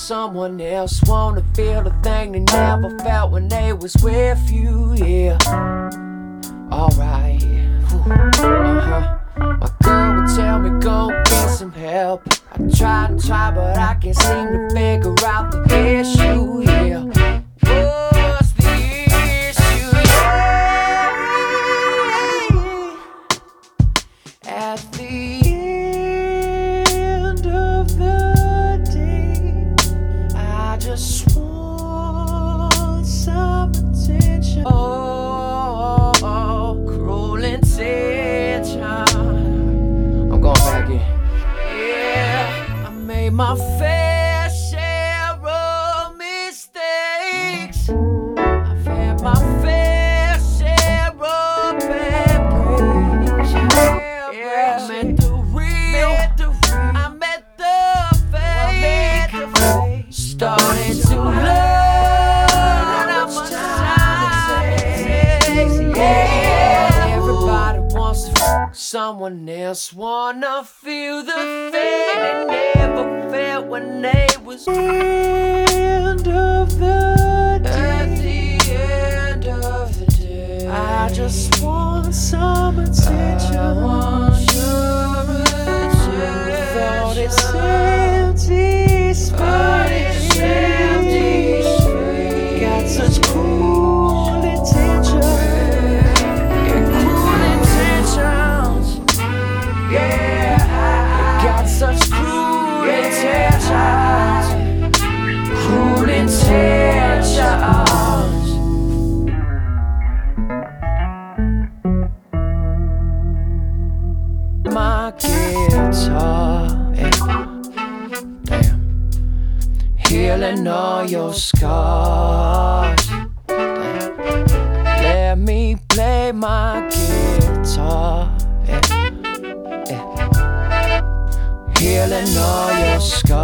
someone else. Wanna feel the thing they never felt when they was with you, yeah. Alright, my girl would tell me go get some help. I try and try, but I can't seem to figure out the issue, yeah. What's the issue, yeah? At the end of the day, I just want some attention. Cruel intention. I'm going back in. Yeah, I made my fair share of mistakes. I've had my fair share of bad breaks. Yeah, I met the real, I met the fake. Starting to learn how much time it takes. Yeah, everybody wants to someone else, wanna feel the thing they never felt when they was end of the day. At the end of the day, I just want some attention. I want your attention. Thought it's empty space. Got such cruel intentions. Cruel intentions. Yeah, got such cruel intentions. Cruel intentions. My guitar, damn, healing all your scars. Damn. Let me play my guitar, healing all your scars.